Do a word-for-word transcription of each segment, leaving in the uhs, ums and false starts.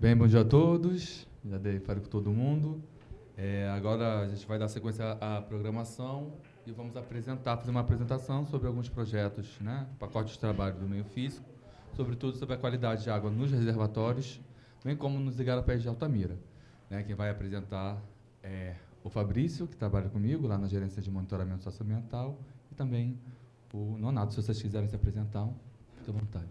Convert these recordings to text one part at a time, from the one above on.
Bem, bom dia a todos. Já dei para com todo mundo. É, agora a gente vai dar sequência à programação e vamos apresentar, fazer uma apresentação sobre alguns projetos, né? Pacote de trabalho do meio físico, sobretudo sobre a qualidade de água nos reservatórios, bem como nos igarapés de Altamira. Né? Quem vai apresentar é o Fabrício, que trabalha comigo lá na gerência de monitoramento socioambiental, e também o Nonato, se vocês quiserem se apresentar, fique à vontade.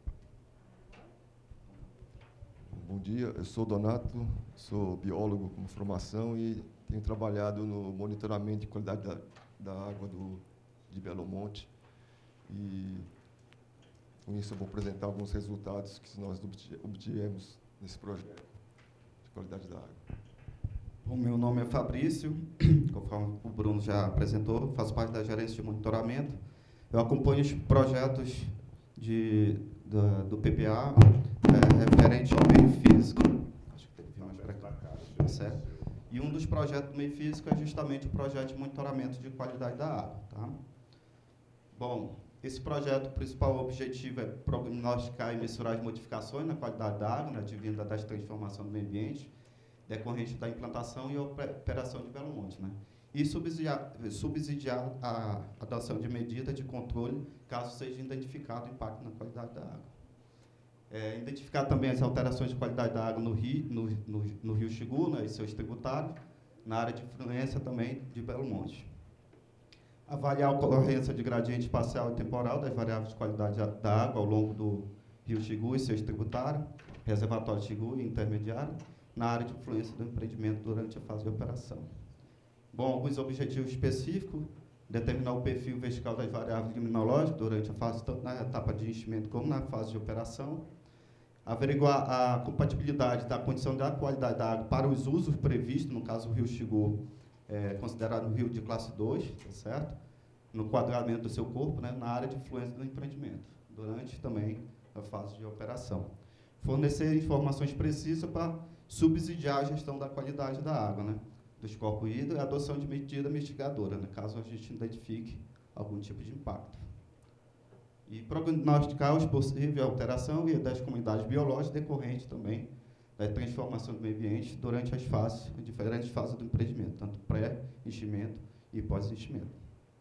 Bom dia, eu sou Donato, sou biólogo com formação e tenho trabalhado no monitoramento de qualidade da, da água do, de Belo Monte. E com isso eu vou apresentar alguns resultados que nós obtivemos nesse projeto de qualidade da água. O meu nome é Fabrício, conforme o Bruno já apresentou, faço parte da gerência de monitoramento. Eu acompanho os projetos de, da, do P P A, é, referente ao meio físico. Acho que tem que vir mais para cá. Certo? E um dos projetos do meio físico é justamente o projeto de monitoramento de qualidade da água. Tá? Bom, esse projeto, o principal objetivo é prognosticar e mensurar as modificações na qualidade da água, né, advinda das transformações do meio ambiente, decorrente da implantação e operação de Belo Monte, né? E subsidiar, subsidiar a adoção de medidas de controle, caso seja identificado impacto na qualidade da água. É, identificar também as alterações de qualidade da água no rio, no, no, no rio Xingu, né, e seus tributários, na área de influência também de Belo Monte. Avaliar a ocorrência de gradiente espacial e temporal das variáveis de qualidade da água ao longo do rio Xingu e seus tributários, reservatório Xingu e intermediário, na área de influência do empreendimento durante a fase de operação. Bom, alguns objetivos específicos: determinar o perfil vertical das variáveis limnológicas durante a fase, tanto na etapa de enchimento como na fase de operação. Averiguar a compatibilidade da condição da qualidade da água para os usos previstos, no caso o rio Xingu, é, considerado um rio de classe dois, tá certo? No quadramento do seu corpo, né, na área de influência do empreendimento, durante também a fase de operação. Fornecer informações precisas para subsidiar a gestão da qualidade da água, né, dos corpos hídricos, e a adoção de medida mitigadora, né, caso a gente identifique algum tipo de impacto. E prognosticar os possíveis alteração e das comunidades biológicas decorrentes também da transformação do meio ambiente durante as fases, diferentes fases do empreendimento, tanto pré-enchimento e pós-enchimento.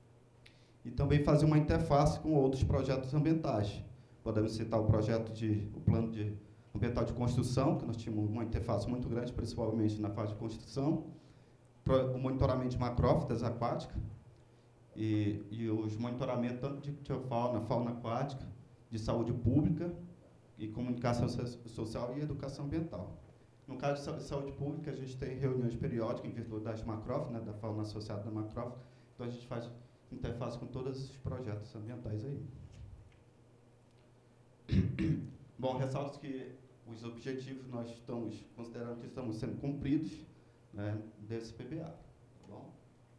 E também fazer uma interface com outros projetos ambientais. Podemos citar o projeto de, o plano de ambiental de construção, que nós tínhamos uma interface muito grande, principalmente na fase de construção, o monitoramento de macrófitas aquáticas, e, e os monitoramentos tanto de fauna, fauna aquática, de saúde pública, e comunicação social e educação ambiental. No caso de saúde pública, a gente tem reuniões periódicas em virtude das macrófitas, né, da fauna associada da macrófita, então a gente faz interface com todos esses projetos ambientais aí. Bom, ressalto que os objetivos nós estamos considerando que estamos sendo cumpridos, né, desse P B A. Tá bom?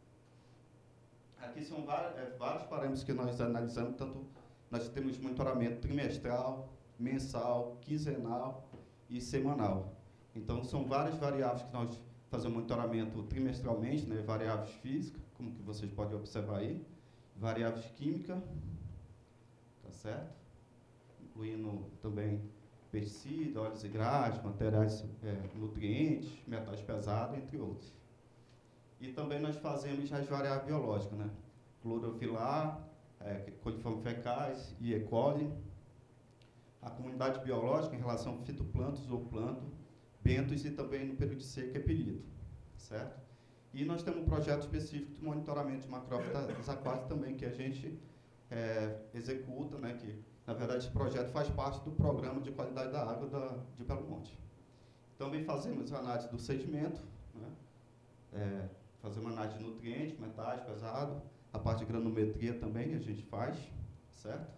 Aqui são vários, é, vários parâmetros que nós analisamos, tanto nós temos monitoramento trimestral, mensal, quinzenal e semanal. Então, são várias variáveis que nós fazemos monitoramento trimestralmente, né, variáveis físicas, como que vocês podem observar aí, variáveis químicas, tá certo? Incluindo também pesticidas, óleos e graxas, materiais, é, nutrientes, metais pesados, entre outros. E também nós fazemos as variáveis biológicas, né? Clorofilar, é, coliformes fecais e E. coli, a comunidade biológica em relação a fitoplâncton, zooplâncton, bentos e também no período de seca e perito, certo? E nós temos um projeto específico de monitoramento de macrófitas aquáticas também, que a gente é, executa, né, que, na verdade, esse projeto faz parte do programa de qualidade da água da, de Belo Monte. Também fazemos análise do sedimento, né, é, fazemos análise de nutrientes, metais, pesado, a parte de granometria também a gente faz, certo?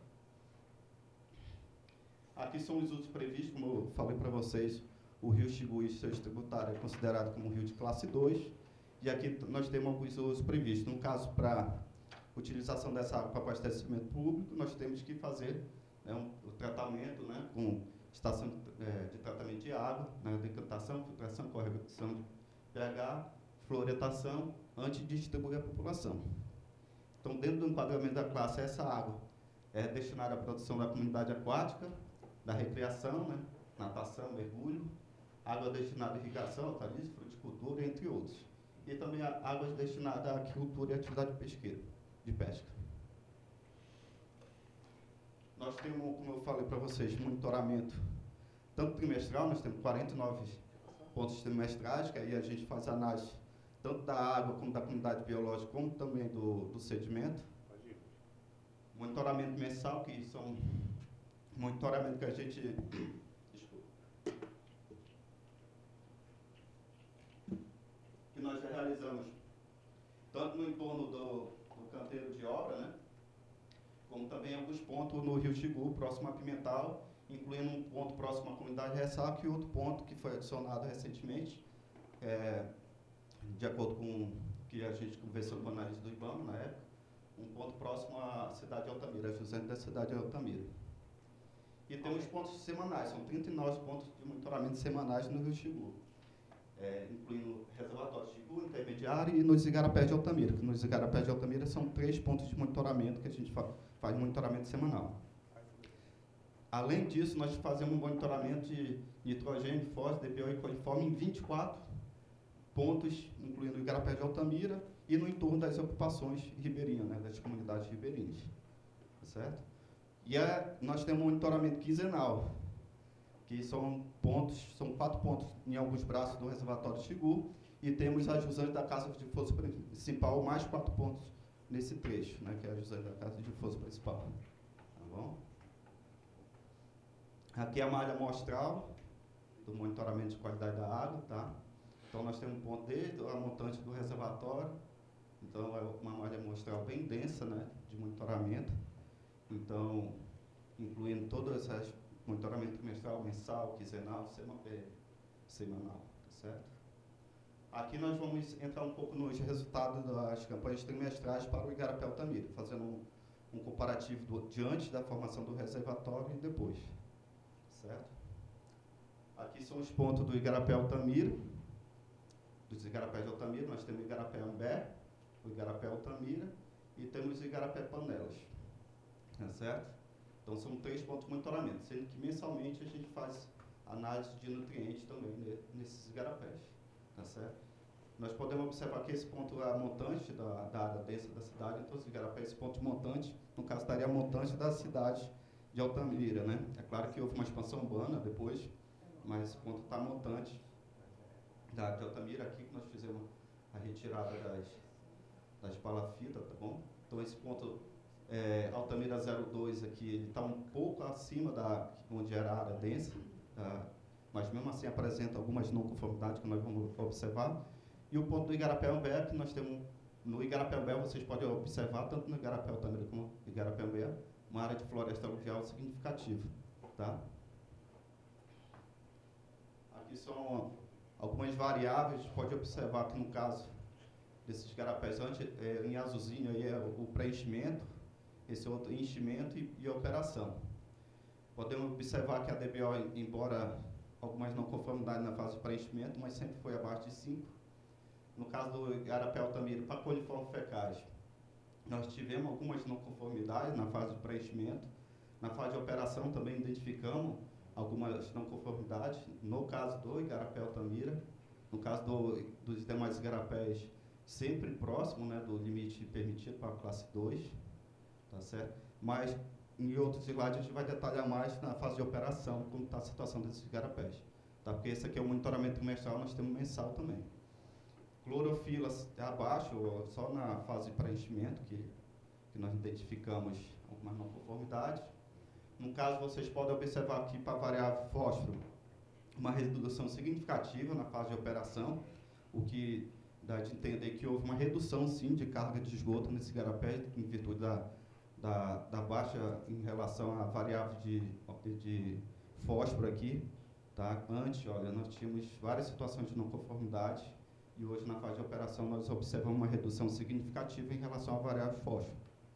Aqui são os usos previstos, como eu falei para vocês, o rio Xingu e seus tributários é considerado como um rio de classe dois, e aqui nós temos alguns usos previstos. No caso, para utilização dessa água para abastecimento público, nós temos que fazer, né, um, o tratamento, né, com estação é, de tratamento de água, né, decantação, filtração, correção de pH, fluoretação, antes de distribuir à população. Então, dentro do enquadramento da classe, essa água é destinada à produção da comunidade aquática, da recreação, né, natação, mergulho, água destinada à irrigação, hortaliça, fruticultura, entre outros. E também a águas destinadas à agricultura e atividade pesqueira, de pesca. Nós temos, como eu falei para vocês, monitoramento tanto trimestral, nós temos quarenta e nove pontos trimestrais, que aí a gente faz análise tanto da água como da comunidade biológica, como também do, do sedimento. Monitoramento mensal, que são monitoramento que a gente... Desculpa. Que nós realizamos tanto no entorno do, do canteiro de obra, né? Como também alguns pontos no Rio Xingu, próximo a Pimental, incluindo um ponto próximo à comunidade Ressaca e outro ponto que foi adicionado recentemente, é, de acordo com o que a gente conversou com a análise do IBAMA na época, um ponto próximo à cidade de Altamira, a jusante da cidade de Altamira. E temos pontos semanais, são trinta e nove pontos de monitoramento semanais no Rio Xingu, é, incluindo reservatório de Xingu, intermediário e nos igarapés de Altamira, que nos igarapés de Altamira são três pontos de monitoramento que a gente fa faz monitoramento semanal. Além disso, nós fazemos um monitoramento de nitrogênio, fósforo, D P O e coliforme em vinte e quatro pontos, incluindo o igarapé de Altamira e no entorno das ocupações ribeirinhas, né, das comunidades ribeirinhas. Tá certo? E é, nós temos um monitoramento quinzenal, que são pontos, são quatro pontos em alguns braços do reservatório de Xingu, e temos a jusante da casa de força principal, mais quatro pontos nesse trecho, né, que é a jusante da casa de força principal. Tá bom? Aqui é a malha amostral do monitoramento de qualidade da água, tá? Então, nós temos um ponto desde a montante do reservatório, então é uma malha amostral bem densa, né, de monitoramento, então, incluindo todas as monitoramento trimestral, mensal, quinzenal, sema, é, semanal, tá certo? Aqui nós vamos entrar um pouco nos resultados das campanhas trimestrais para o igarapé Altamira, fazendo um, um comparativo do, de antes da formação do reservatório e depois, certo? Aqui são os pontos do igarapé Altamira, dos igarapés de Altamira, nós temos o igarapé Ambé, o igarapé Altamira e temos o igarapé Panelas, tá certo? Então, são três pontos de monitoramento, sendo que mensalmente a gente faz análise de nutrientes também né, nesses igarapés, tá certo? Nós podemos observar que esse ponto é a montante da, da área densa da cidade, então os igarapés, esse ponto de montante, no caso, estaria a montante da cidade de Altamira, né? É claro que houve uma expansão urbana depois, mas esse ponto está montante da área de Altamira, aqui que nós fizemos a retirada das, das palafitas, tá bom? Então, esse ponto... É, Altamira zero dois aqui, ele está um pouco acima da onde era a área densa, tá? Mas mesmo assim apresenta algumas não conformidades que nós vamos observar. E o ponto do igarapé Ambé, que nós temos, no igarapé Ambé vocês podem observar, tanto no igarapé Altamira como no igarapé Ambé, uma área de floresta aluvial significativa. Tá? Aqui são algumas variáveis, pode observar que no caso desses igarapés, antes, é, em azulzinho aí é o preenchimento, esse outro enchimento e, e operação. Podemos observar que a D B O, embora algumas não conformidades na fase de preenchimento, mas sempre foi abaixo de cinco. No caso do igarapé Altamira, para coliformes fecais, nós tivemos algumas não conformidades na fase de preenchimento. Na fase de operação também identificamos algumas não conformidades, no caso do igarapé Altamira, no caso do, dos demais igarapés, sempre próximo, né, do limite permitido para a classe dois. Tá certo? Mas em outros slides a gente vai detalhar mais na fase de operação, como está a situação desses igarapés. Tá? Porque esse aqui é o monitoramento trimestral, nós temos mensal também. Clorofila é abaixo, só na fase de preenchimento, que, que nós identificamos algumas não conformidades. No caso, vocês podem observar aqui para a variável fósforo, uma redução significativa na fase de operação, o que dá de entender que houve uma redução, sim, de carga de esgoto nesse igarapé, em virtude da Da, da baixa em relação à variável de, de fósforo aqui, tá? Antes, olha, nós tínhamos várias situações de não conformidade e hoje na fase de operação nós observamos uma redução significativa em relação à variável fósforo.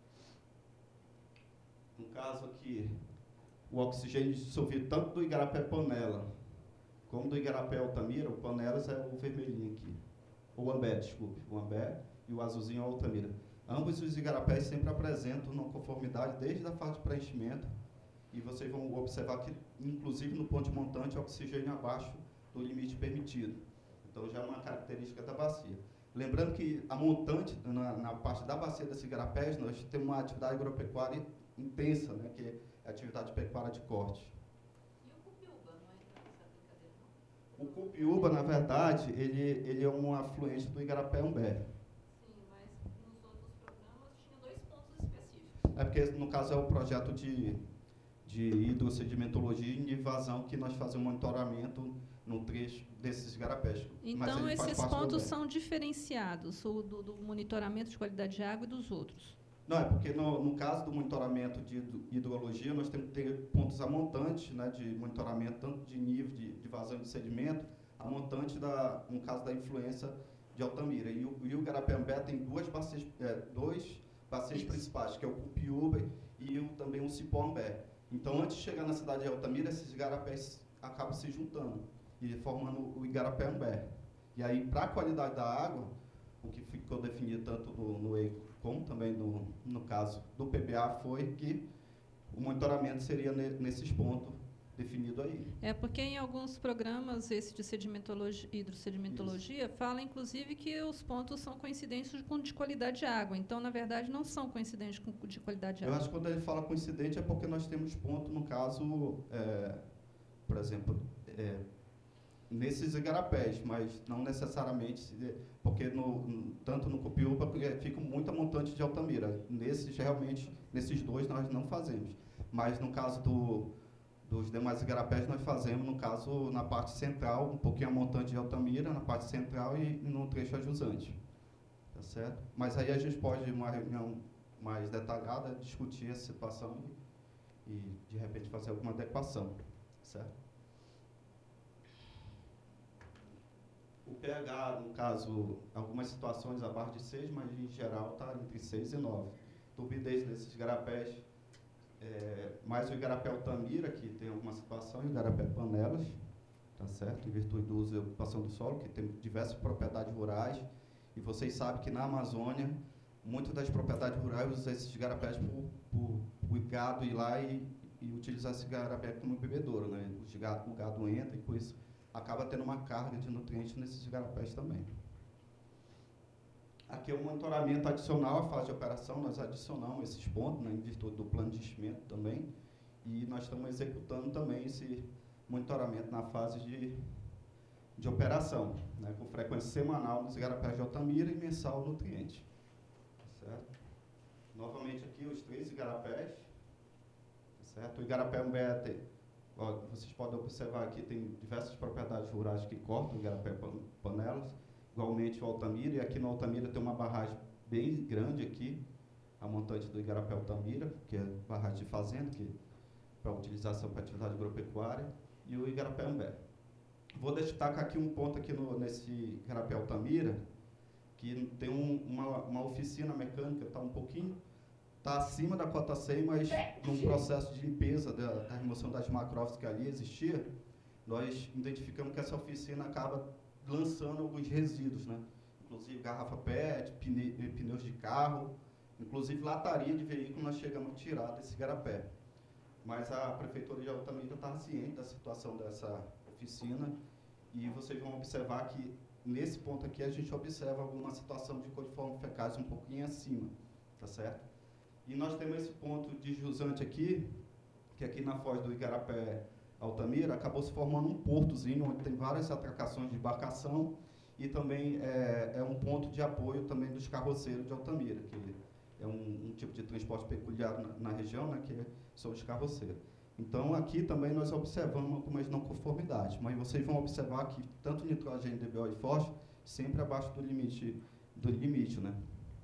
No caso aqui, o oxigênio dissolvido tanto do igarapé Panela como do igarapé Altamira, o Panelas é o vermelhinho aqui, o Ambé, desculpe, o Ambé e o azulzinho é o Altamira. Ambos os igarapés sempre apresentam não conformidade desde a fase de preenchimento e vocês vão observar que, inclusive no ponto de montante, o oxigênio abaixo do limite permitido. Então, já é uma característica da bacia. Lembrando que a montante, na, na parte da bacia desses igarapés, nós temos uma atividade agropecuária intensa, né, que é a atividade pecuária de corte. E o Cupiúba, não entra nessa brincadeira, não? O Cupiúba, na verdade, ele, ele é um afluente do Igarapé-Umbé. Sim, mas nos outros programas tinha dois pontos específicos. É porque, no caso, é o projeto de, de hidrossedimentologia e invasão que nós fazemos monitoramento no trecho desses igarapés. Então, esses pontos são diferenciados, o do, do monitoramento de qualidade de água e dos outros? Não, é porque no, no caso do monitoramento de hidrologia, nós temos que ter pontos a montante, né, de monitoramento tanto de nível de, de vazão de sedimento, a montante, da, no caso da influência de Altamira. E o, e o Igarapé-Umbé tem duas bacias, é, dois bacias principais, que é o Cupiúba e o, também o Cipó-Umbé. Então, antes de chegar na cidade de Altamira, esses igarapés acabam se juntando e formando o Igarapé-Umbé. E aí, para a qualidade da água, o que ficou definido tanto no, no E I C como também no, no caso do P B A foi que o monitoramento seria ne, nesses pontos definidos aí. É porque em alguns programas, esse de sedimentologia, hidrossedimentologia, Isso. fala inclusive que os pontos são coincidentes com de qualidade de água. Então, na verdade, não são coincidentes com de qualidade de água. Eu acho que quando ele fala coincidente é porque nós temos ponto, no caso, é, por exemplo, é, nesses igarapés, mas não necessariamente, porque no, no, tanto no Cupiúba fica muita montante de Altamira. Nesses, realmente, nesses dois nós não fazemos. Mas no caso do, dos demais igarapés nós fazemos, no caso, na parte central, um pouquinho a montante de Altamira, na parte central e no trecho ajusante. Tá certo? Mas aí a gente pode, em uma reunião mais detalhada, discutir essa situação e, e de repente, fazer alguma adequação. Certo? O pH, no caso, algumas situações abaixo de seis, mas em geral está entre seis e nove. Turbidez desses igarapés, é, mais o igarapé Altamira, que tem alguma situação, e o igarapé Panelas, tá certo? Em virtude do uso e ocupação do solo, que tem diversas propriedades rurais. E vocês sabem que na Amazônia, muitas das propriedades rurais usam esses igarapés para o gado ir lá e, e utilizar esse igarapé como bebedouro, né? O gado, o gado entra e com isso acaba tendo uma carga de nutrientes nesses igarapés também. Aqui é o monitoramento adicional à fase de operação, nós adicionamos esses pontos, né, em virtude do plano de enchimento também, e nós estamos executando também esse monitoramento na fase de, de operação, né, com frequência semanal nos igarapés de Altamira e mensal nutriente. Certo? Novamente aqui os três igarapés, certo? O Igarapé-Umbé, ó, vocês podem observar aqui, tem diversas propriedades rurais que cortam o Igarapé-Panelas, igualmente o Altamira, e aqui no Altamira tem uma barragem bem grande aqui, a montante do Igarapé-Altamira, que é barragem de fazenda, que para utilização para atividade agropecuária, e o Igarapé-Umbé. Vou destacar aqui um ponto aqui no, nesse Igarapé-Altamira, que tem um, uma, uma oficina mecânica, está um pouquinho, está acima da cota cem, mas num processo de limpeza da, da remoção das macrófitas que ali existia, nós identificamos que essa oficina acaba lançando alguns resíduos, né? Inclusive garrafa P E T, pne, pneus de carro, inclusive lataria de veículo nós chegamos a tirar desse igarapé. Mas a Prefeitura de Altamira está ciente da situação dessa oficina e vocês vão observar que nesse ponto aqui a gente observa alguma situação de coliformes fecais um pouquinho acima, tá certo? E nós temos esse ponto de jusante aqui, que aqui na foz do Igarapé Altamira acabou se formando um portozinho, onde tem várias atracações de embarcação e também é, é um ponto de apoio também dos carroceiros de Altamira, que é um, um tipo de transporte peculiar na, na região, né, que são os carroceiros. Então, aqui também nós observamos algumas não conformidades, mas vocês vão observar que tanto nitrogênio, D B O e fósforo sempre abaixo do limite, do limite, né?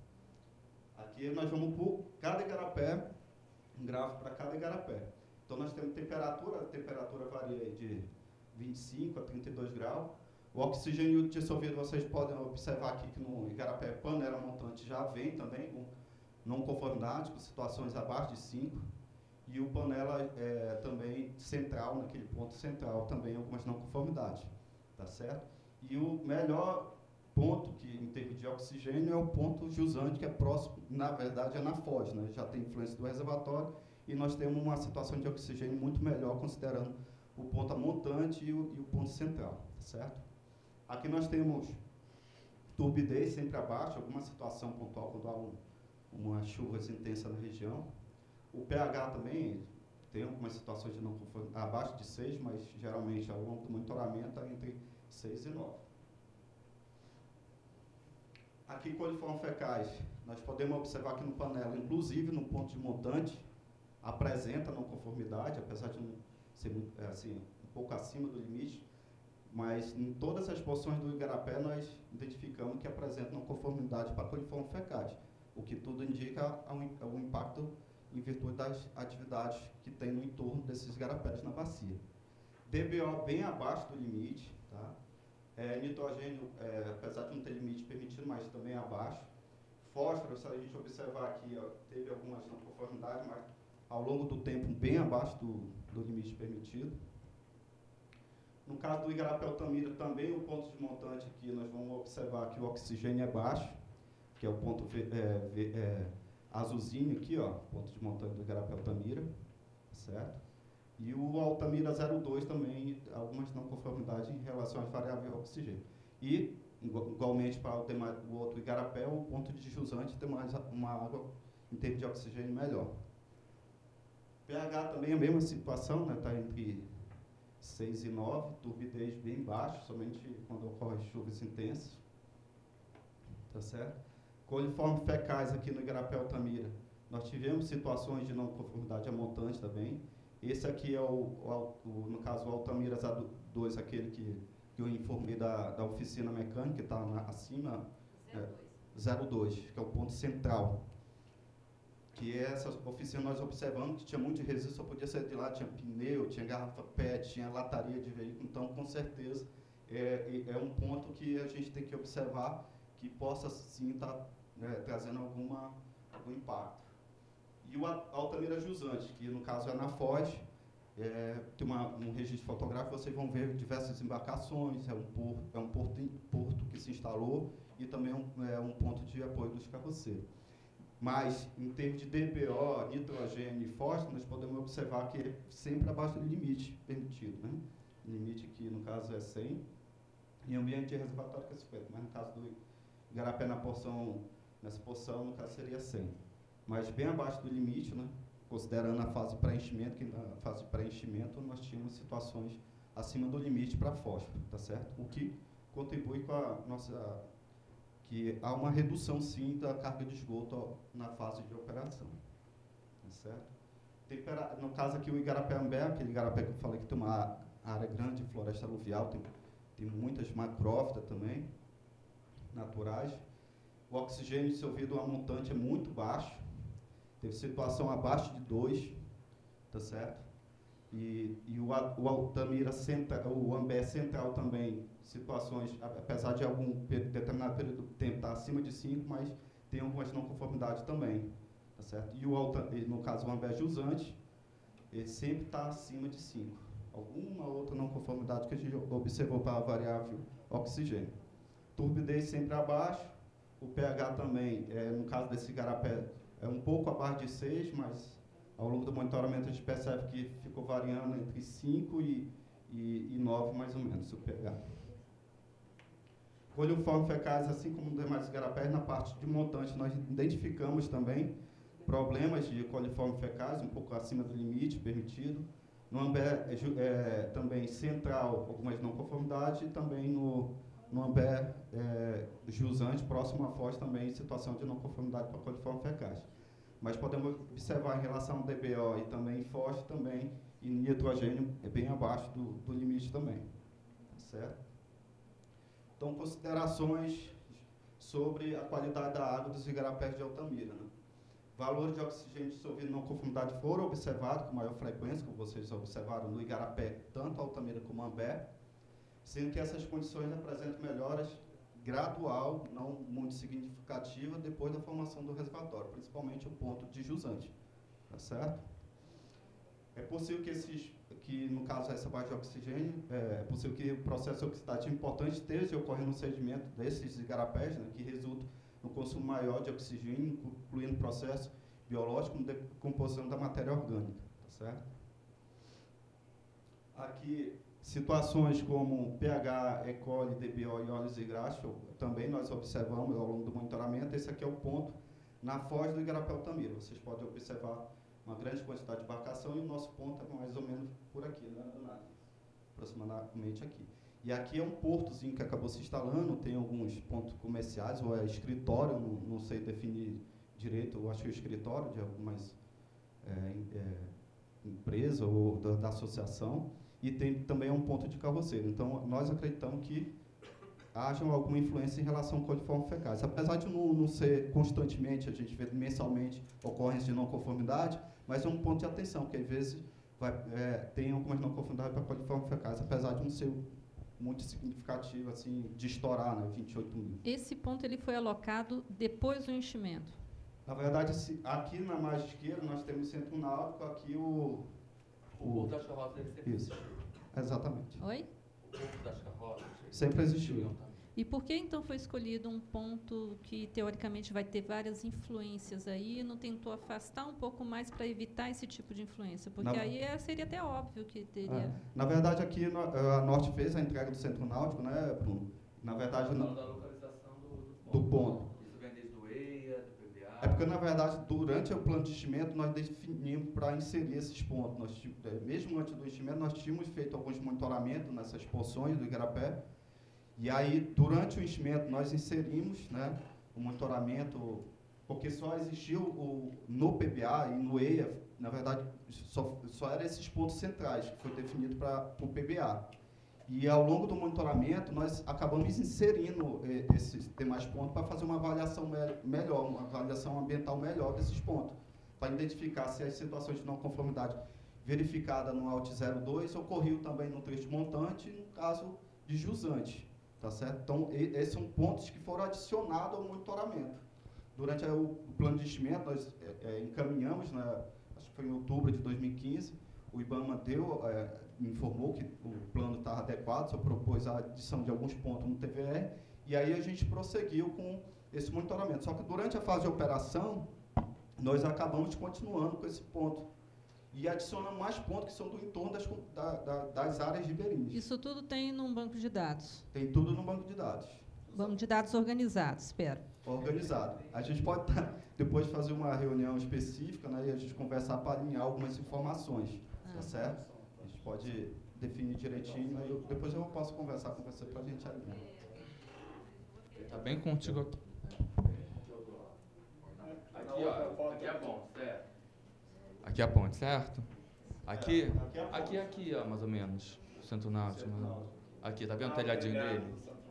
Aqui nós vamos por cada igarapé, um gráfico para cada igarapé. Então, nós temos temperatura, a temperatura varia de vinte e cinco a trinta e dois graus. O oxigênio dissolvido, vocês podem observar aqui que no igarapé panela montante já vem também com não conformidade, com situações abaixo de cinco. E o panela é, também central, naquele ponto central, também algumas não conformidades, tá certo? E o melhor ponto, que em termos de oxigênio, é o ponto jusante, que é próximo, na verdade, é na foz, né? Já tem influência do reservatório, e nós temos uma situação de oxigênio muito melhor, considerando o ponto montante e o, e o ponto central, certo? Aqui nós temos turbidez sempre abaixo, alguma situação pontual quando há um, uma chuva intensa na região. O pH também tem algumas situações de não conformidade abaixo de seis, mas geralmente ao longo do monitoramento é entre seis e nove. Aqui, coliformes fecais, nós podemos observar que no painel, inclusive no ponto de montante, apresenta não conformidade, apesar de não ser assim, um pouco acima do limite, mas em todas as porções do igarapé nós identificamos que apresentam não conformidade para coliformes fecais, o que tudo indica um, um impacto em virtude das atividades que tem no entorno desses igarapés na bacia. D B O bem abaixo do limite, tá? É, nitrogênio, é, apesar de não ter limite permitido, mas também abaixo. Fósforo, se a gente observar aqui, ó, teve algumas não conformidades, mas ao longo do tempo bem abaixo do, do limite permitido. No caso do igarapé Altamira, também o ponto de montante aqui, nós vamos observar que o oxigênio é baixo, que é o ponto é, é, azulzinho aqui, ó, ponto de montante do igarapé Altamira, certo? E o Altamira zero dois também, algumas não conformidades em relação às variáveis oxigênio. E, igualmente, para o, tema, o outro igarapé, o ponto de jusante tem mais uma água em termos de oxigênio melhor. pH também é a mesma situação, né? Está entre seis e nove, turbidez bem baixa, somente quando ocorrem chuvas intensas. Tá certo? Coliformes fecais aqui no igarapé Altamira, nós tivemos situações de não conformidade a montante também. Esse aqui é, o, o, o no caso, o Altamira zero dois, aquele que, que eu informei da, da oficina mecânica, que está acima, zero dois, que é o ponto central. Que essa oficina nós observamos que tinha muito de resíduo, só podia sair de lá, tinha pneu, tinha garrafa P E T, tinha lataria de veículo, então, com certeza, é, é um ponto que a gente tem que observar que possa, sim, estar tá, né, trazendo alguma, algum impacto. E o Altamira jusante, que no caso é na Foz, é, tem uma, um registro fotográfico, vocês vão ver diversas embarcações, é um porto, é um porto, porto que se instalou e também um, é um ponto de apoio dos carroceiros. Mas, em termos de D B O, nitrogênio e fósforo, nós podemos observar que é sempre abaixo do limite permitido, né? O limite aqui, no caso, é cem, em ambiente de reservatório que é cinquenta, mas no caso do igarapé na porção, nessa porção, no caso, seria cem. Mas bem abaixo do limite, né? Considerando a fase de preenchimento, que na fase de preenchimento nós tínhamos situações acima do limite para fósforo, tá certo? O que contribui com a nossa... que há uma redução, sim, da carga de esgoto na fase de operação, tá certo? Tempera, no caso aqui, o igarapé Ambé, aquele igarapé que eu falei que tem uma área grande de floresta aluvial, tem, tem muitas macrófitas também, naturais. O oxigênio dissolvido a montante é muito baixo, teve situação abaixo de dois, tá certo? E, e o, o Altamira, centra, o Ambé central também, situações, apesar de algum determinado período de tempo estar acima de cinco, mas tem algumas não conformidades também, tá certo? E o alta, no caso o Ambé jusante, ele sempre está acima de cinco. Alguma outra não conformidade que a gente observou para a variável oxigênio. Turbidez sempre abaixo, o pH também, é, no caso desse igarapé, é um pouco abaixo de seis, mas ao longo do monitoramento a gente percebe que ficou variando entre cinco e, e, e nove, mais ou menos, o pH. Coliformes fecais, assim como os demais igarapés, na parte de montante, nós identificamos também problemas de coliformes fecais, um pouco acima do limite permitido. No Ambé, é, é, também central, algumas não conformidades, e também no, no Ambé é, jusante, próximo à Foz, também situação de não conformidade para coliformes fecais. Mas podemos observar em relação ao D B O e também Foz, também, e nitrogênio é bem abaixo do, do limite também, certo? Então, considerações sobre a qualidade da água dos igarapés de Altamira, né? Valores de oxigênio dissolvido não conformidade foram observados com maior frequência, como vocês observaram no igarapé, tanto Altamira como Ambé, sendo que essas condições apresentam melhoras gradual, não muito significativa, depois da formação do reservatório, principalmente o ponto de jusante, tá certo? É possível que esses, que no caso essa baixa de oxigênio, é, é possível que o processo oxidativo importante esteja ocorrendo no sedimento desses igarapés, né, que resulta no consumo maior de oxigênio, incluindo o processo biológico de decomposição da matéria orgânica, tá certo? Aqui, situações como pH, E. coli, D B O e óleos e graxas, também nós observamos ao longo do monitoramento. Esse aqui é o ponto na foz do Igarapé Altamira. Vocês podem observar uma grande quantidade de embarcação e o nosso ponto é mais ou menos por aqui, né, Donato? Aproximadamente aqui. E aqui é um portozinho que acabou se instalando, tem alguns pontos comerciais, ou é escritório, não, não sei definir direito, eu acho que é escritório de algumas é, é, empresas ou da, da associação, e tem também um ponto de carroceiro. Então, nós acreditamos que haja alguma influência em relação ao coliformes fecais. Apesar de não, não ser constantemente, a gente vê mensalmente ocorrências de não conformidade, mas é um ponto de atenção, porque às vezes vai, é, tem algumas não conformidades para coliformes fecais, apesar de não ser muito significativo, assim, de estourar, né, vinte e oito mil. Esse ponto ele foi alocado depois do enchimento? Na verdade, se, aqui na margem esquerda nós temos o centro náutico, aqui o... O Porto das Carroças ele sempre Isso. existiu. Exatamente. Oi? O Porto das Carroças Sempre existiu. E por que, então, foi escolhido um ponto que, teoricamente, vai ter várias influências aí e não tentou afastar um pouco mais para evitar esse tipo de influência? Porque Na, aí é, seria até óbvio que teria... É, na verdade, aqui no, a Norte fez a entrega do centro náutico, né, Bruno? Na verdade... Não, no, da localização do, do ponto. Do ponto. Isso vem desde o E I A, do P B A... É porque, na verdade, durante o plano de enchimento, nós definimos para inserir esses pontos. Nós, mesmo antes do enchimento, nós tínhamos feito alguns monitoramentos nessas porções do Igarapé. E aí, durante o enchimento, nós inserimos, né, o monitoramento, porque só existiu o, no P B A e no E I A, na verdade, só, só eram esses pontos centrais que foi definido para o P B A. E ao longo do monitoramento, nós acabamos inserindo eh, esses demais pontos para fazer uma avaliação me melhor, uma avaliação ambiental melhor desses pontos, para identificar se as situações de não conformidade verificada no Alt zero dois ocorriam também no trecho montante e no caso de jusante. Tá certo? Então, e, esses são pontos que foram adicionados ao monitoramento. Durante a, o, o plano de enchimento, nós é, é, encaminhamos, né, acho que foi em outubro de dois mil e quinze, o IBAMA deu, é, informou que o plano estava adequado, só propôs a adição de alguns pontos no T V R, e aí a gente prosseguiu com esse monitoramento. Só que durante a fase de operação, nós acabamos continuando com esse ponto. E adicionamos mais pontos que são do entorno das, da, da, das áreas ribeirinhas. Isso tudo tem num banco de dados? Tem tudo no banco de dados. Banco de dados organizados, espero. Organizado. A gente pode tá, depois fazer uma reunião específica, né, e a gente conversar para alinhar algumas informações, ah. Tá certo? A gente pode definir direitinho, aí eu, depois eu posso conversar com você para a gente alinhar. Está bem contigo aqui. Aqui, ó, aqui é bom, certo? Aqui é a ponte, certo? Aqui, aqui, aqui, ó, mais ou menos. Centro Náutico. Aqui, tá vendo o telhadinho dele?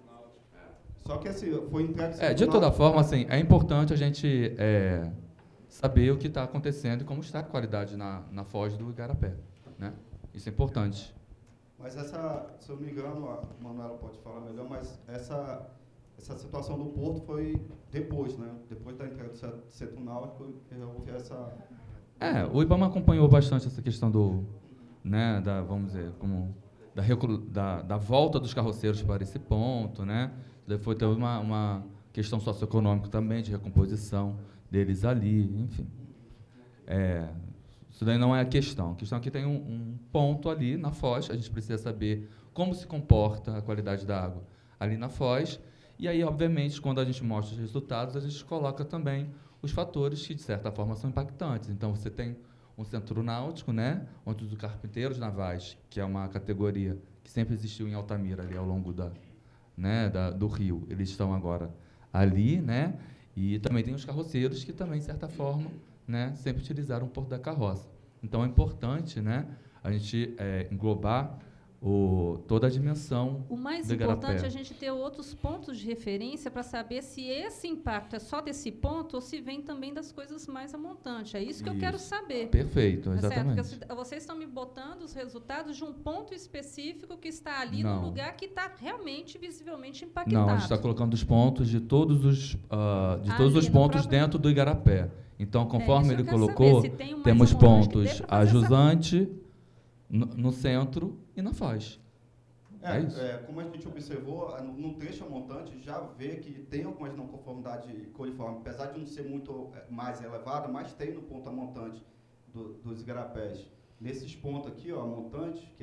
Só que assim, foi entregue... É, de toda forma, assim, é importante a gente é, saber o que está acontecendo e como está a qualidade na, na foz do Igarapé, né? Isso é importante. Mas essa, se eu não me engano, a Manuela pode falar melhor, mas essa, essa situação do porto foi depois, né? Depois da entrega do centro náutico, houve essa... É, o IBAMA acompanhou bastante essa questão do, né, da, vamos dizer, como, da, da, da volta dos carroceiros para esse ponto, né? Depois teve uma, uma questão socioeconômica também, de recomposição deles ali, enfim. É, isso daí não é a questão. A questão é que tem um, um ponto ali na foz, a gente precisa saber como se comporta a qualidade da água ali na foz, e aí, obviamente, quando a gente mostra os resultados, a gente coloca também os fatores que, de certa forma, são impactantes. Então, você tem um centro náutico, né, onde os carpinteiros navais, que é uma categoria que sempre existiu em Altamira, ali ao longo da, né, da, do rio, eles estão agora ali, né, e também tem os carroceiros que também, de certa forma, né, sempre utilizaram o porto da carroça. Então, é importante, né, a gente é, englobar O, toda a dimensão O mais do Igarapé. importante é a gente ter outros pontos de referência para saber se esse impacto é só desse ponto ou se vem também das coisas mais a montante. É isso que isso. eu quero saber. Perfeito, tá exatamente. certo? Porque vocês estão me botando os resultados de um ponto específico que está ali Não. num lugar que está realmente, visivelmente impactado. Não, a gente está colocando os pontos de todos os, uh, de Ali, todos os no pontos próprio... dentro do Igarapé. Então, conforme é, ele eu quero colocou, saber, se tem um temos mais a montante pontos que a jusante, no, no centro e na foz. É, É isso. é, como a gente observou, no, no trecho montante já vê que tem algumas não conformidades coliformes, apesar de não ser muito é, mais elevada, mas tem no ponto a montante do, dos igarapés. Nesses pontos aqui, ó, montante, que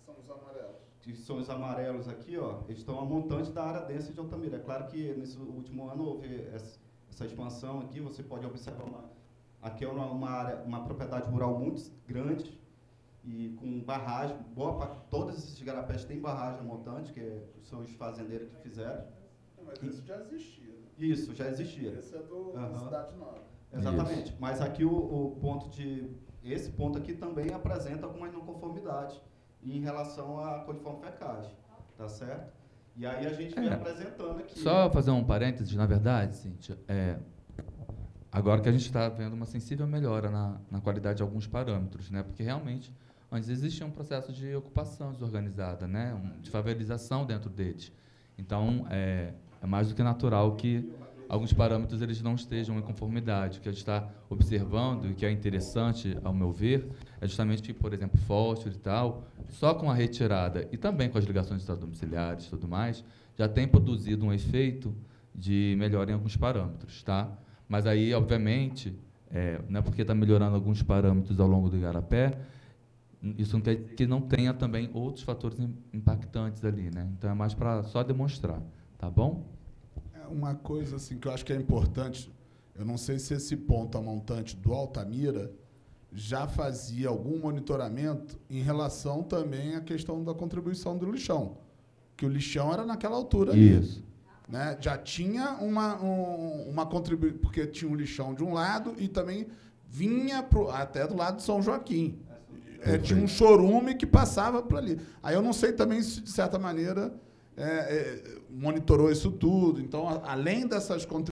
São os amarelos. Que são os amarelos aqui, ó, eles estão a montante da área densa de Altamira. É claro que nesse último ano houve essa, essa expansão aqui, você pode observar uma, aqui é uma, uma área, uma propriedade rural muito grande e com barragem, boa parte, todos esses igarapés têm barragem montante, que é, são os fazendeiros que fizeram. Mas isso já existia. Né? Isso, já existia. Esse é do Uhum. Cidade Nova. Exatamente. Isso. Mas aqui o, o ponto de... Esse ponto aqui também apresenta algumas não conformidades em relação à coliforme fecais, tá certo? E aí a gente vem É. apresentando aqui... Só fazer um parênteses, na verdade, Cíntia, é, agora que a gente está vendo uma sensível melhora na, na qualidade de alguns parâmetros, né? Porque realmente antes existia um processo de ocupação desorganizada, né? Um, de favelização dentro deles. Então, é, é mais do que natural que alguns parâmetros eles não estejam em conformidade. O que a gente está observando e que é interessante, ao meu ver, é justamente que, por exemplo, fósforo e tal, só com a retirada e também com as ligações extradomiciliares e tudo mais, já tem produzido um efeito de melhora em alguns parâmetros, tá? Mas aí, obviamente, é, não é porque está melhorando alguns parâmetros ao longo do igarapé, isso não quer dizer que não tenha também outros fatores impactantes ali, né? Então, é mais para só demonstrar, tá bom? Uma coisa assim que eu acho que é importante, eu não sei se esse ponto a montante do Altamira já fazia algum monitoramento em relação também à questão da contribuição do lixão, que o lixão era naquela altura ali. Isso. Né? Já tinha uma, um, uma contribuição, porque tinha um lixão de um lado e também vinha pro, até do lado de São Joaquim. É, tinha um chorume que passava por ali. Aí eu não sei também se, de certa maneira, é, é, monitorou isso tudo. Então, a, além dessas contribuições,